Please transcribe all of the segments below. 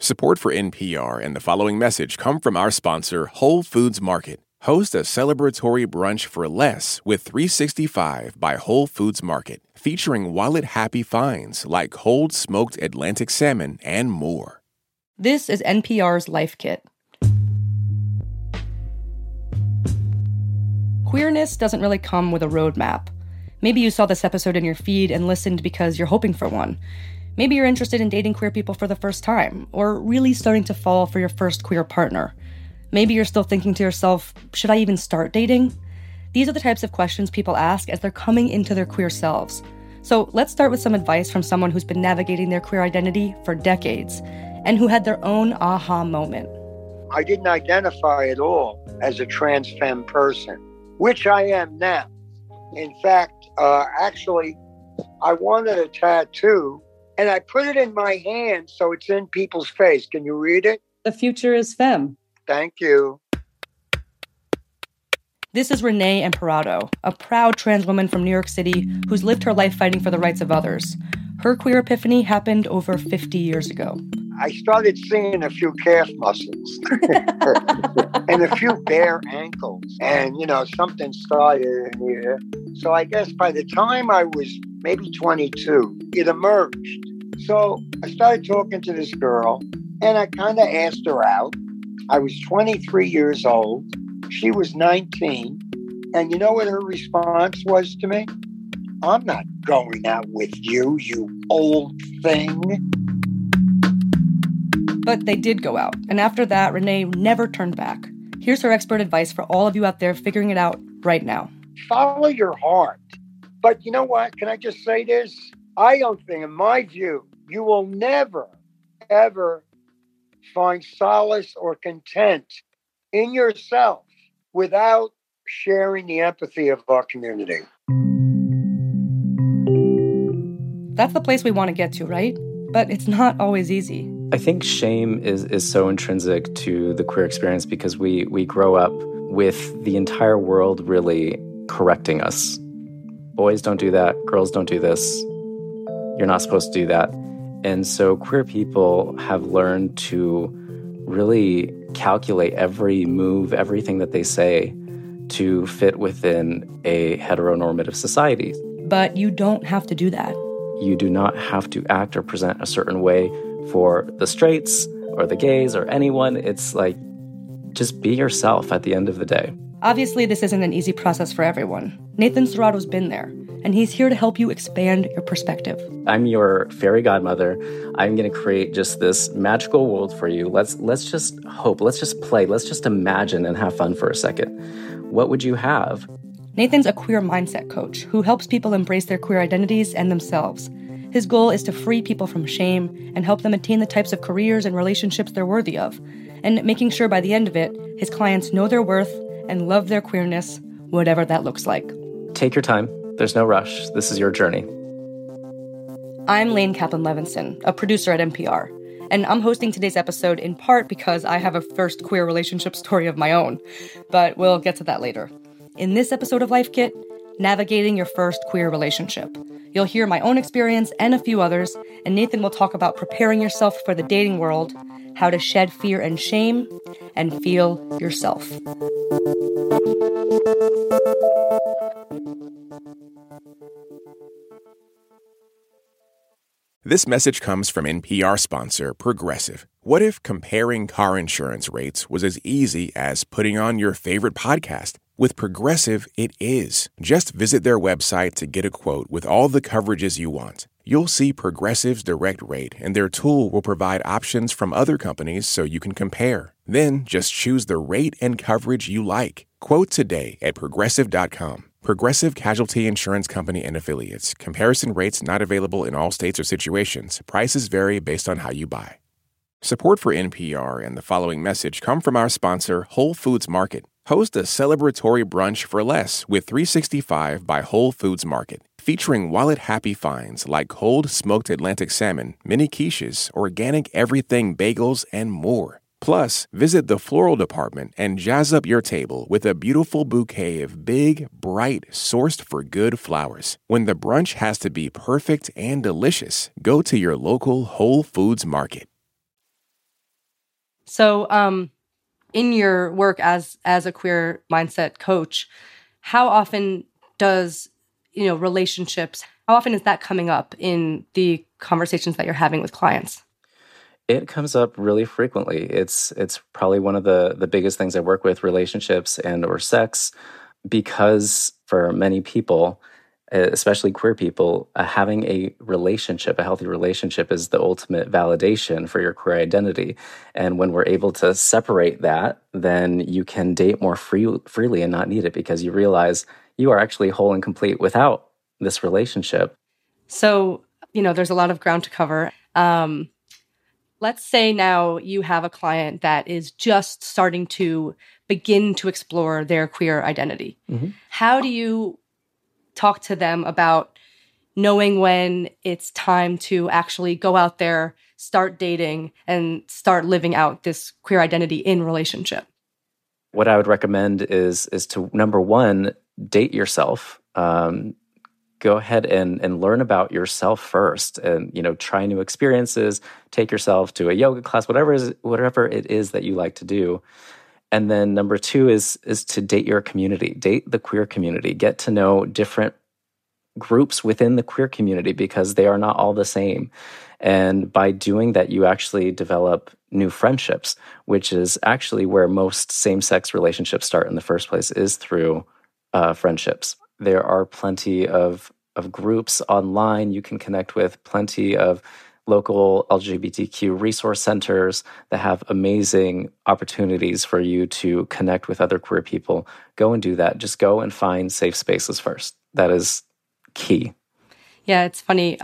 Support for NPR and the following message come from our sponsor, Whole Foods Market. Host a celebratory brunch for less with 365 by Whole Foods Market, featuring wallet-happy finds like cold smoked Atlantic salmon and more. This is NPR's Life Kit. Queerness doesn't really come with a roadmap. Maybe you saw this episode in your feed and listened because you're hoping for one. Maybe you're interested in dating queer people for the first time, or really starting to fall for your first queer partner. Maybe you're still thinking to yourself, should I even start dating? These are the types of questions people ask as they're coming into their queer selves. So let's start with some advice from someone who's been navigating their queer identity for decades, and who had their own aha moment. I didn't identify at all as a trans femme person, which I am now. In fact, actually, I wanted a tattoo, and I put it in my hand so it's in people's face. Can you read it? The future is femme. Thank you. This is Renee Imperato, a proud trans woman from New York City who's lived her life fighting for the rights of others. Her queer epiphany happened over 50 years ago. I started seeing a few calf muscles and a few bare ankles. And, something started in here. So I guess by the time I was maybe 22, it emerged. So I started talking to this girl, and I kind of asked her out. I was 23 years old. She was 19. And you know what her response was to me? I'm not going out with you, you old thing. But they did go out. And after that, Renee never turned back. Here's her expert advice for all of you out there figuring it out right now. Follow your heart. But you know what? Can I just say this? I don't think, in my view, you will never, ever find solace or content in yourself without sharing the empathy of our community. That's the place we want to get to, right? But it's not always easy. I think shame is so intrinsic to the queer experience because we grow up with the entire world really correcting us. Boys don't do that. Girls don't do this. You're not supposed to do that. And so queer people have learned to really calculate every move, everything that they say to fit within a heteronormative society. But you don't have to do that. You do not have to act or present a certain way for the straights or the gays or anyone. It's like, just be yourself at the end of the day. Obviously, this isn't an easy process for everyone. Nathan Serrato's been there, and he's here to help you expand your perspective. I'm your fairy godmother. I'm going to create just this magical world for you. Let's just hope. Let's just play. Let's just imagine and have fun for a second. What would you have? Nathan's a queer mindset coach who helps people embrace their queer identities and themselves. His goal is to free people from shame and help them attain the types of careers and relationships they're worthy of, and making sure by the end of it, his clients know their worth and love their queerness, whatever that looks like. Take your time. There's no rush. This is your journey. I'm Lane Kaplan-Levinson, a producer at NPR, and I'm hosting today's episode in part because I have a first queer relationship story of my own, but we'll get to that later. In this episode of Life Kit, navigating your first queer relationship. You'll hear my own experience and a few others, and Nathan will talk about preparing yourself for the dating world, how to shed fear and shame, and feel yourself. This message comes from NPR sponsor Progressive. What if comparing car insurance rates was as easy as putting on your favorite podcast? With Progressive, it is. Just visit their website to get a quote with all the coverages you want. You'll see Progressive's direct rate, and their tool will provide options from other companies so you can compare. Then just choose the rate and coverage you like. Quote today at Progressive.com. Progressive Casualty Insurance Company and Affiliates. Comparison rates not available in all states or situations. Prices vary based on how you buy. Support for NPR and the following message come from our sponsor, Whole Foods Market. Host a celebratory brunch for less with 365 by Whole Foods Market, featuring wallet-happy finds like cold smoked Atlantic salmon, mini quiches, organic everything bagels, and more. Plus, visit the floral department and jazz up your table with a beautiful bouquet of big, bright, sourced-for-good flowers. When the brunch has to be perfect and delicious, go to your local Whole Foods Market. So, in your work as a queer mindset coach, how often does, relationships, how often is that coming up in the conversations that you're having with clients? It comes up really frequently. It's probably one of the biggest things I work with, relationships and or sex, because for many people, especially queer people, having a relationship, a healthy relationship, is the ultimate validation for your queer identity. And when we're able to separate that, then you can date more freely and not need it, because you realize you are actually whole and complete without this relationship. So, there's a lot of ground to cover. Let's say now you have a client that is just starting to begin to explore their queer identity. Mm-hmm. How do you talk to them about knowing when it's time to actually go out there, start dating, and start living out this queer identity in relationship? What I would recommend is to, number one, date yourself. Go ahead and learn about yourself first, and try new experiences. Take yourself to a yoga class, whatever it is that you like to do. And then number two is to date your community, date the queer community, get to know different groups within the queer community, because they are not all the same. And by doing that, you actually develop new friendships, which is actually where most same-sex relationships start in the first place, is through friendships. There are plenty of groups online you can connect with, plenty of local LGBTQ resource centers that have amazing opportunities for you to connect with other queer people. Go and do that. Just go and find safe spaces first. That is key. Yeah, it's funny.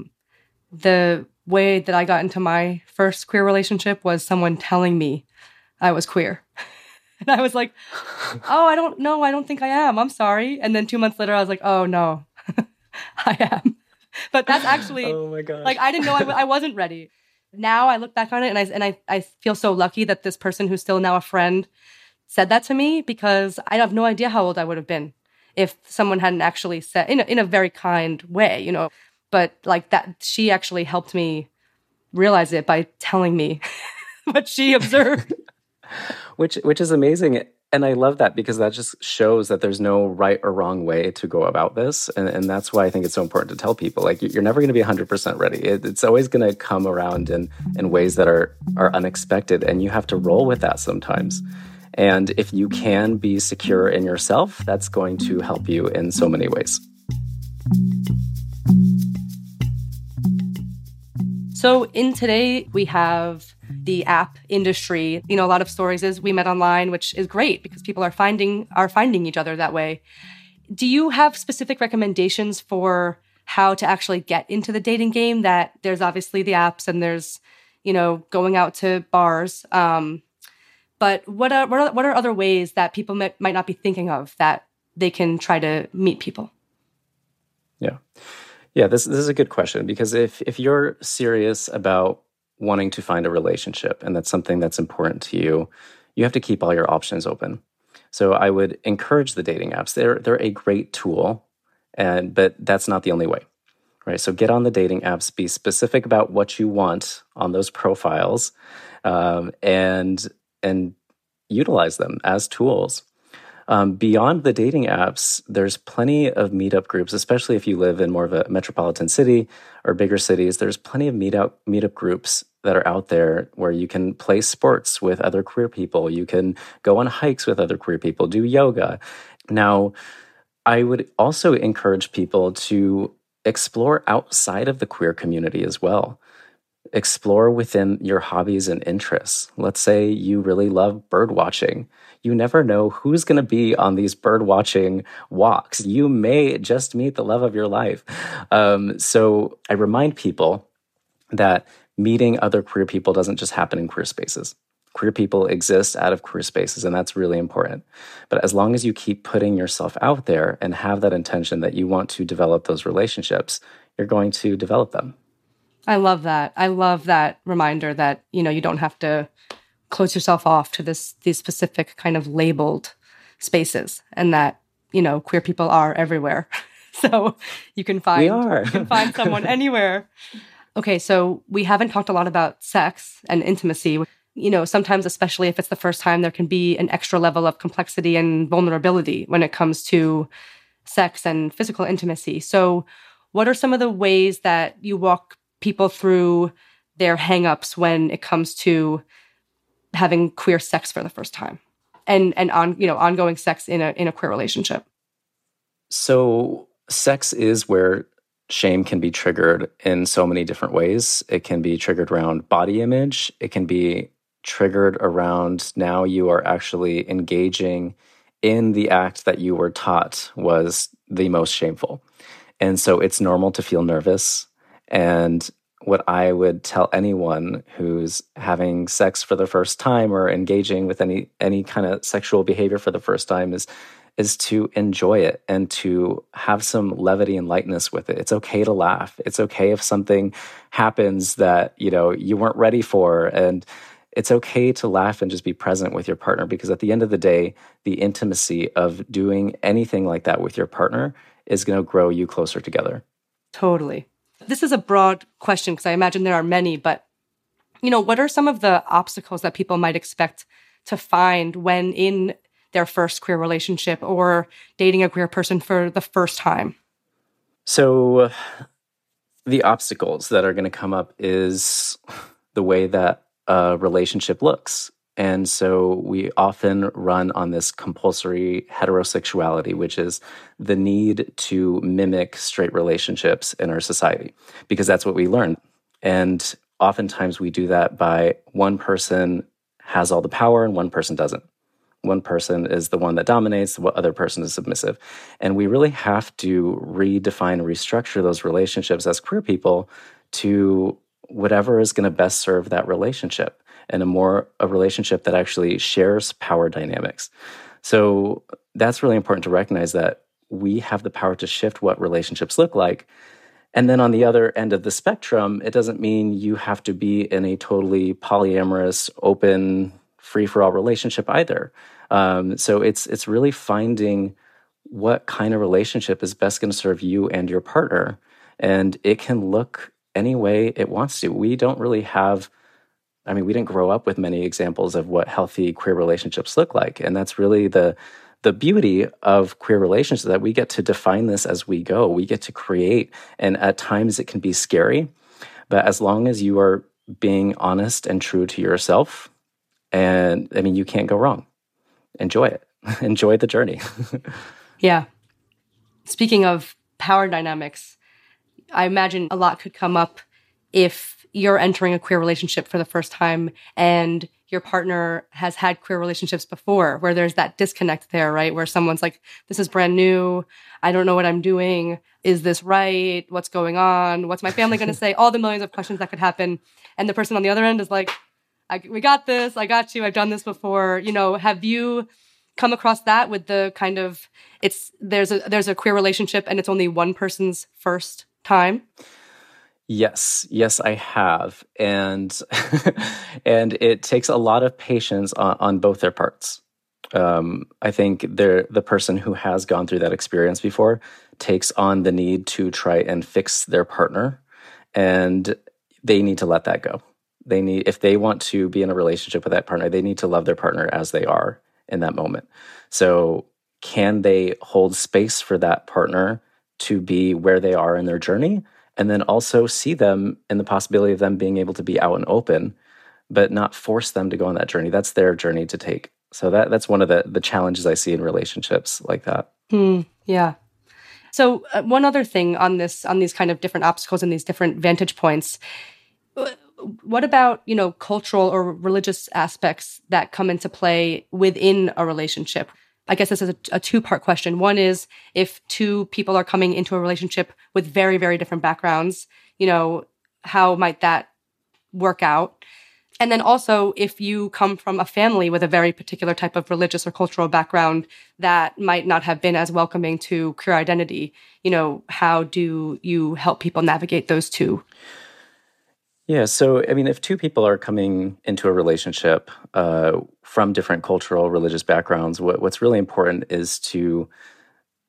The way that I got into my first queer relationship was someone telling me I was queer. And I was like, oh, I don't know. I don't think I am. I'm sorry. And then 2 months later, I was like, oh, no, I am. But that's actually, oh my gosh. Like, I didn't know I wasn't ready. Now I look back on it and I feel so lucky that this person who's still now a friend said that to me, because I have no idea how old I would have been if someone hadn't actually said, in a very kind way, But like that, she actually helped me realize it by telling me what she observed. Which is amazing. And I love that, because that just shows that there's no right or wrong way to go about this. And that's why I think it's so important to tell people, like, you're never going to be 100% ready. It's always going to come around in ways that are unexpected, and you have to roll with that sometimes. And if you can be secure in yourself, that's going to help you in so many ways. So in today, we have the app industry. A lot of stories is we met online, which is great because people are finding each other that way. Do you have specific recommendations for how to actually get into the dating game? That there's obviously the apps and there's, going out to bars. But what are other ways that people might not be thinking of that they can try to meet people? Yeah, this is a good question, because if you're serious about wanting to find a relationship and that's something that's important to you, you have to keep all your options open. So I would encourage the dating apps. They're a great tool, but that's not the only way, right? So get on the dating apps, be specific about what you want on those profiles, and utilize them as tools. Beyond the dating apps, there's plenty of meetup groups, especially if you live in more of a metropolitan city or bigger cities. There's plenty of meetup groups that are out there where you can play sports with other queer people. You can go on hikes with other queer people, do yoga. Now, I would also encourage people to explore outside of the queer community as well. Explore within your hobbies and interests. Let's say you really love bird watching. You never know who's going to be on these bird watching walks. You may just meet the love of your life. So I remind people that meeting other queer people doesn't just happen in queer spaces. Queer people exist out of queer spaces, and that's really important. But as long as you keep putting yourself out there and have that intention that you want to develop those relationships, you're going to develop them. I love that. I love that reminder that, you don't have to close yourself off to these specific kind of labeled spaces, and that, queer people are everywhere. So you can find someone anywhere. Okay, so we haven't talked a lot about sex and intimacy. sometimes, especially if it's the first time, there can be an extra level of complexity and vulnerability when it comes to sex and physical intimacy. So what are some of the ways that you walk people through their hangups when it comes to having queer sex for the first time and ongoing sex in a queer relationship? So sex is where shame can be triggered in so many different ways. It can be triggered around body image. It can be triggered around now you are actually engaging in the act that you were taught was the most shameful. And so it's normal to feel nervous. And what I would tell anyone who's having sex for the first time or engaging with any kind of sexual behavior for the first time is to enjoy it and to have some levity and lightness with it. It's okay to laugh. It's okay if something happens that, you weren't ready for. And it's okay to laugh and just be present with your partner, because at the end of the day, the intimacy of doing anything like that with your partner is going to grow you closer together. Totally. This is a broad question because I imagine there are many, but, what are some of the obstacles that people might expect to find when in their first queer relationship or dating a queer person for the first time? So the obstacles that are going to come up is the way that a relationship looks. And so we often run on this compulsory heterosexuality, which is the need to mimic straight relationships in our society, because that's what we learned. And oftentimes we do that by one person has all the power and one person doesn't. One person is the one that dominates, the other person is submissive. And we really have to redefine, restructure those relationships as queer people to whatever is going to best serve that relationship, and a relationship that actually shares power dynamics. So that's really important to recognize, that we have the power to shift what relationships look like. And then on the other end of the spectrum, it doesn't mean you have to be in a totally polyamorous, open, free-for-all relationship either. So it's really finding what kind of relationship is best going to serve you and your partner. And it can look any way it wants to. We don't really have, we didn't grow up with many examples of what healthy queer relationships look like. And that's really the beauty of queer relationships, that we get to define this as we go. We get to create. And at times it can be scary. But as long as you are being honest and true to yourself, and you can't go wrong. Enjoy it. Enjoy the journey. Yeah. Speaking of power dynamics, I imagine a lot could come up if you're entering a queer relationship for the first time and your partner has had queer relationships before, where there's that disconnect there, right? Where someone's like, this is brand new. I don't know what I'm doing. Is this right? What's going on? What's my family going to say? All the millions of questions that could happen. And the person on the other end is like, we got this. I got you. I've done this before. Have you come across that with the kind of, there's a queer relationship and it's only one person's first time? Yes, I have. And and it takes a lot of patience on both their parts. I think the person who has gone through that experience before takes on the need to try and fix their partner, and they need to let that go. If they want to be in a relationship with that partner, they need to love their partner as they are in that moment. So can they hold space for that partner to be where they are in their journey, and then also see them in the possibility of them being able to be out and open, but not force them to go on that journey? That's their journey to take. So that's one of the challenges I see in relationships like that. Yeah. So one other thing on these kind of different obstacles and these different vantage points, what about, cultural or religious aspects that come into play within a relationship? I guess this is a two-part question. One is, if two people are coming into a relationship with very, very different backgrounds, how might that work out? And then also, if you come from a family with a very particular type of religious or cultural background that might not have been as welcoming to queer identity, how do you help people navigate those two? Yeah, so if two people are coming into a relationship from different cultural, religious backgrounds, what's really important is to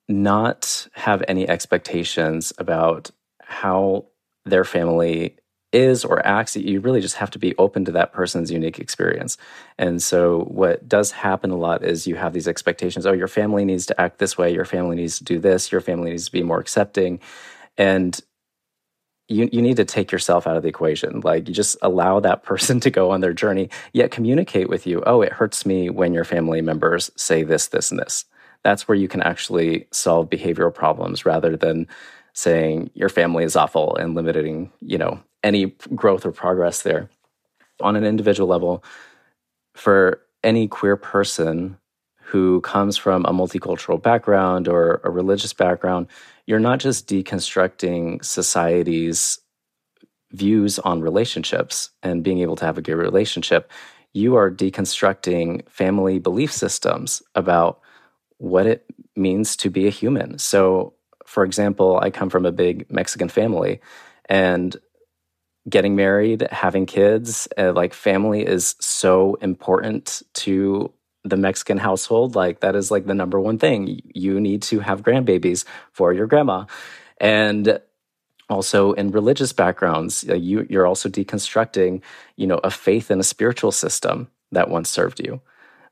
not have any expectations about how their family is or acts, you really just have to be open to that person's unique experience. And so what does happen a lot is you have these expectations. Oh, your family needs to act this way. Your family needs to do this. Your family needs to be more accepting. And you need to take yourself out of the equation. Like, you just allow that person to go on their journey, yet communicate with you. Oh, it hurts me when your family members say this, this, and this. That's where you can actually solve behavioral problems rather than saying your family is awful and limiting, any growth or progress there. On an individual level, for any queer person who comes from a multicultural background or a religious background, you're not just deconstructing society's views on relationships and being able to have a gay relationship. You are deconstructing family belief systems about what it means to be a human. So, for example, I come from a big Mexican family, and getting married, having kids, family is so important to the Mexican household. Like, that is like the number one thing. You need to have grandbabies for your grandma. And also in religious backgrounds, you're also deconstructing, a faith and a spiritual system that once served you.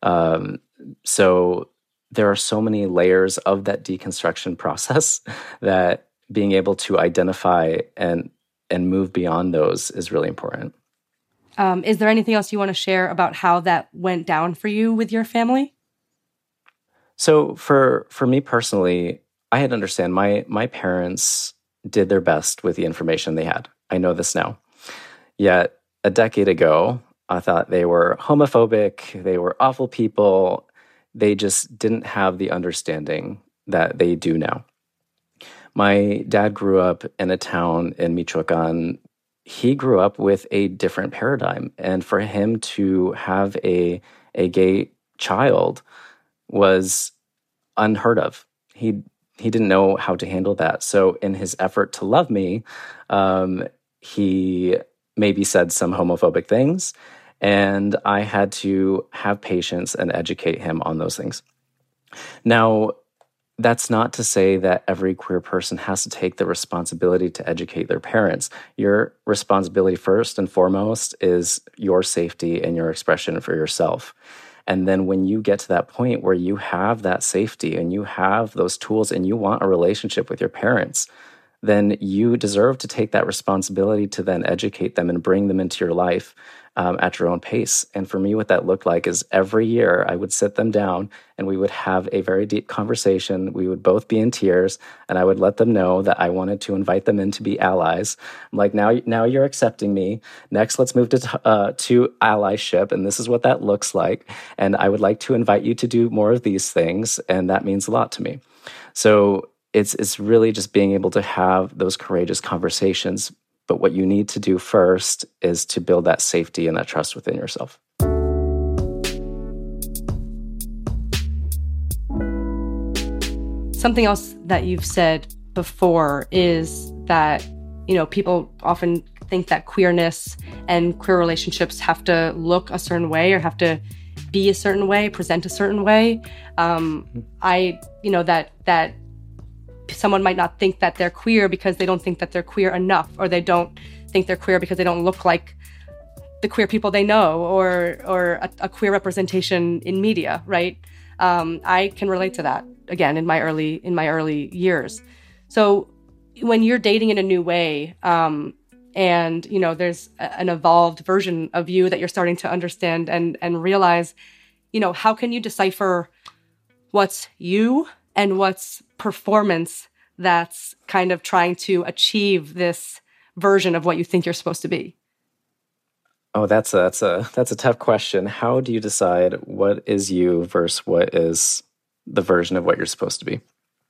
So there are so many layers of that deconstruction process that being able to identify and move beyond those is really important. Is there anything else you want to share about how that went down for you with your family? So for me personally, I had to understand my parents did their best with the information they had. I know this now. Yet a decade ago, I thought they were homophobic, they were awful people. They just didn't have the understanding that they do now. My dad grew up in a town in Michoacan. He grew up with a different paradigm. And for him to have a gay child was unheard of. He didn't know how to handle that. So in his effort to love me, he maybe said some homophobic things, and I had to have patience and educate him on those things. Now, that's not to say that every queer person has to take the responsibility to educate their parents. Your responsibility first and foremost is your safety and your expression for yourself. And then when you get to that point where you have that safety and you have those tools and you want a relationship with your parents, then you deserve to take that responsibility to then educate them and bring them into your life at your own pace. And for me, what that looked like is every year I would sit them down and we would have a very deep conversation. We would both be in tears, and I would let them know that I wanted to invite them in to be allies. I'm like, now you're accepting me. Next, let's move to allyship, and this is what that looks like. And I would like to invite you to do more of these things, and that means a lot to me. So it's really just being able to have those courageous conversations. But what you need to do first is to build that safety and that trust within yourself. Something else that you've said before is that, people often think that queerness and queer relationships have to look a certain way or have to be a certain way, present a certain way. That someone might not think that they're queer because they don't think that they're queer enough, or they don't think they're queer because they don't look like the queer people they know, or a queer representation in media, right? I can relate to that, again, in my early years. So when you're dating in a new way, and there's an evolved version of you that you're starting to understand and realize, how can you decipher what's you and what's performance that's kind of trying to achieve this version of what you think you're supposed to be? Oh, that's a tough question. How do you decide what is you versus what is the version of what you're supposed to be?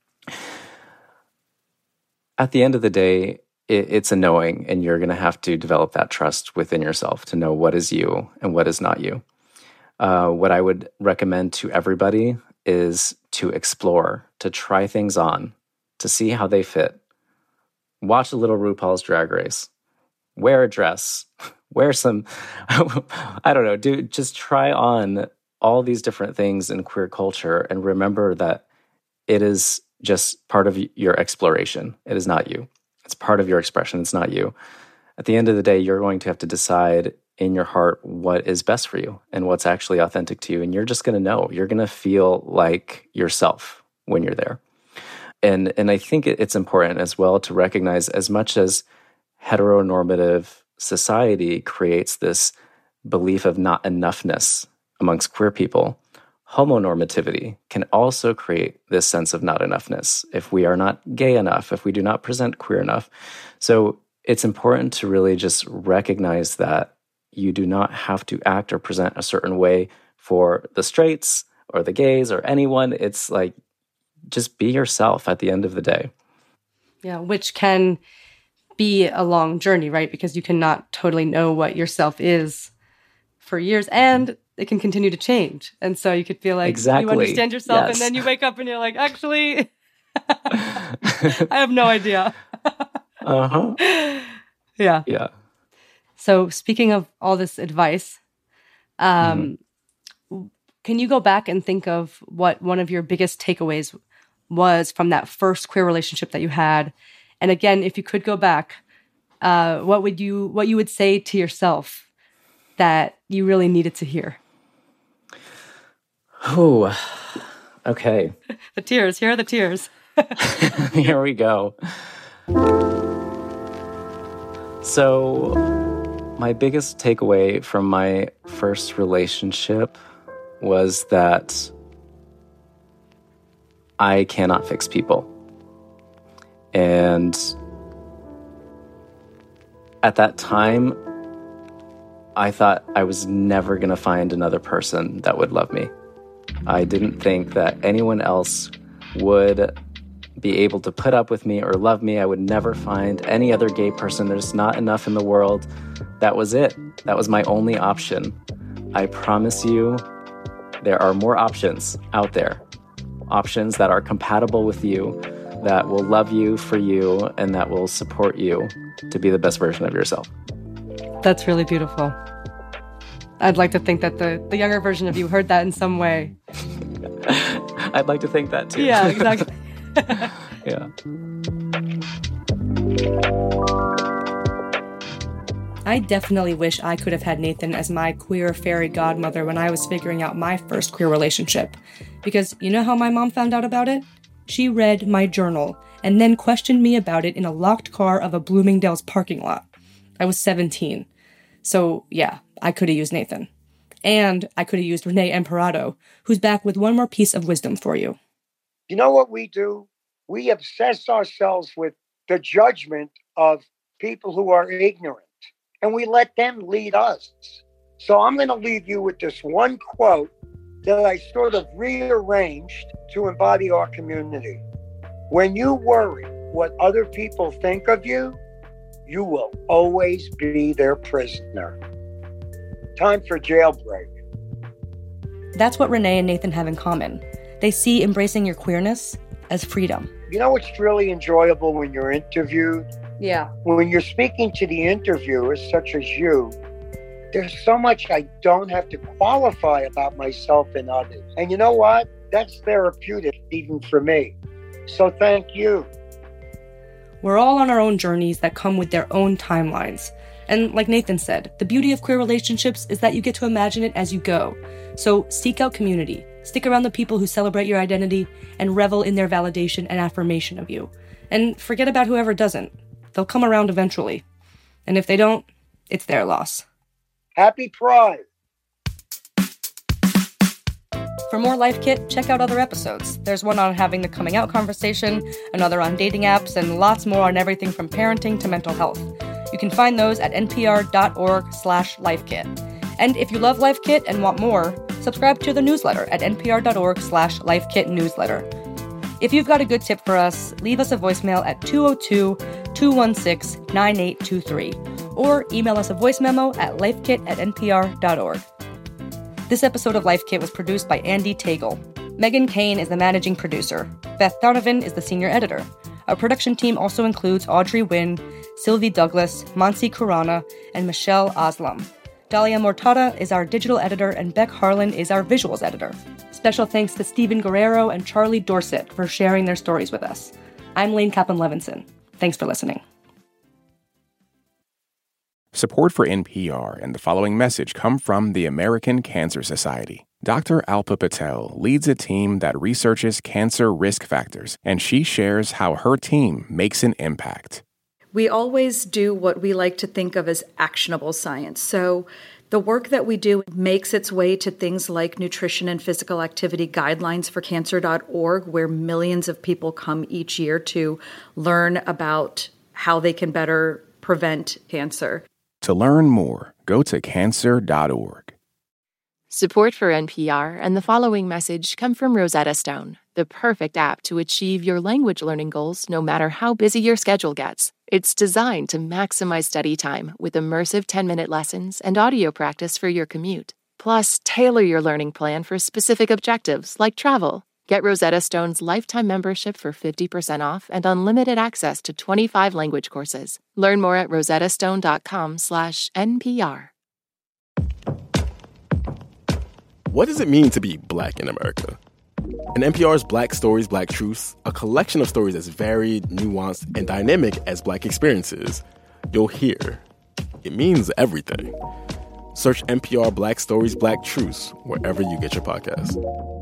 At the end of the day, it's a knowing, and you're going to have to develop that trust within yourself to know what is you and what is not you. What I would recommend to everybody is to explore, to try things on, to see how they fit. Watch a little RuPaul's Drag Race. Wear a dress. Wear some, I don't know, just try on all these different things in queer culture, and remember that it is just part of your exploration. It is not you. It's part of your expression. It's not you. at the end of the day, you're going to have to decide in your heart what is best for you and what's actually authentic to you. And you're just going to know. You're going to feel like yourself when you're there. And I think it's important as well to recognize, as much as heteronormative society creates this belief of not enoughness amongst queer people, homonormativity can also create this sense of not enoughness if we are not gay enough, if we do not present queer enough. So it's important to really just recognize that you do not have to act or present a certain way for the straights or the gays or anyone. It's like, just be yourself at the end of the day. Yeah, which can be a long journey, right? Because you cannot totally know what yourself is for years, and it can continue to change. And so you could feel like you understand yourself, yes. And then you wake up and you're like, actually, I have no idea. Uh-huh. Yeah. Yeah. So speaking of all this advice, can you go back and think of what one of your biggest takeaways was from that first queer relationship that you had? And again, if you could go back, what you would say to yourself that you really needed to hear? Oh, okay. The tears. Here are the tears. Here we go. So, my biggest takeaway from my first relationship was that I cannot fix people. And at that time, I thought I was never going to find another person that would love me. I didn't think that anyone else would be able to put up with me or love me. I would never find any other gay person. There's not enough in the world. That was it. That was my only option. I promise you, there are more options out there. Options that are compatible with you, that will love you for you, and that will support you to be the best version of yourself. That's really beautiful. I'd like to think that the younger version of you heard that in some way. I'd like to think that too. Yeah, exactly. Yeah. I definitely wish I could have had Nathan as my queer fairy godmother when I was figuring out my first queer relationship. Because you know how my mom found out about it? She read my journal and then questioned me about it in a locked car of a Bloomingdale's parking lot. I was 17. So yeah, I could have used Nathan. And I could have used Renee Emperado, who's back with one more piece of wisdom for you. You know what we do? We obsess ourselves with the judgment of people who are ignorant, and we let them lead us. So I'm going to leave you with this one quote that I sort of rearranged to embody our community. When you worry what other people think of you, you will always be their prisoner. Time for jailbreak. That's what Renee and Nathan have in common. They see embracing your queerness as freedom. You know what's really enjoyable when you're interviewed? Yeah. When you're speaking to the interviewers, such as you, there's so much I don't have to qualify about myself and others. And you know what? That's therapeutic, even for me. So thank you. We're all on our own journeys that come with their own timelines. And like Nathan said, the beauty of queer relationships is that you get to imagine it as you go. So seek out community, stick around the people who celebrate your identity, and revel in their validation and affirmation of you. And forget about whoever doesn't. They'll come around eventually. And if they don't, it's their loss. Happy Pride! For more Life Kit, check out other episodes. There's one on having the coming out conversation, another on dating apps, and lots more on everything from parenting to mental health. You can find those at npr.org/lifekit. And if you love Life Kit and want more, subscribe to the newsletter at npr.org/lifekitnewsletter. If you've got a good tip for us, leave us a voicemail at 202-216-9823 or email us a voice memo at lifekit@npr.org. This episode of Life Kit was produced by Andy Tagle. Megan Kane is the managing producer. Beth Donovan is the senior editor. Our production team also includes Audrey Wynn, Sylvie Douglas, Mansi Khurana, and Michelle Aslam. Dalia Mortada is our digital editor, and Beck Harlan is our visuals editor. Special thanks to Stephen Guerrero and Charlie Dorset for sharing their stories with us. I'm Lane Kaplan-Levinson. Thanks for listening. Support for NPR and the following message come from the American Cancer Society. Dr. Alpa Patel leads a team that researches cancer risk factors, and she shares how her team makes an impact. We always do what we like to think of as actionable science. So the work that we do makes its way to things like nutrition and physical activity guidelines for cancer.org, where millions of people come each year to learn about how they can better prevent cancer. To learn more, go to cancer.org. Support for NPR and the following message come from Rosetta Stone, the perfect app to achieve your language learning goals no matter how busy your schedule gets. It's designed to maximize study time with immersive 10-minute lessons and audio practice for your commute. Plus, tailor your learning plan for specific objectives like travel. Get Rosetta Stone's lifetime membership for 50% off and unlimited access to 25 language courses. Learn more at rosettastone.com/NPR. What does it mean to be Black in America? In NPR's Black Stories, Black Truths, a collection of stories as varied, nuanced, and dynamic as Black experiences, you'll hear it means everything. Search NPR Black Stories, Black Truths wherever you get your podcasts.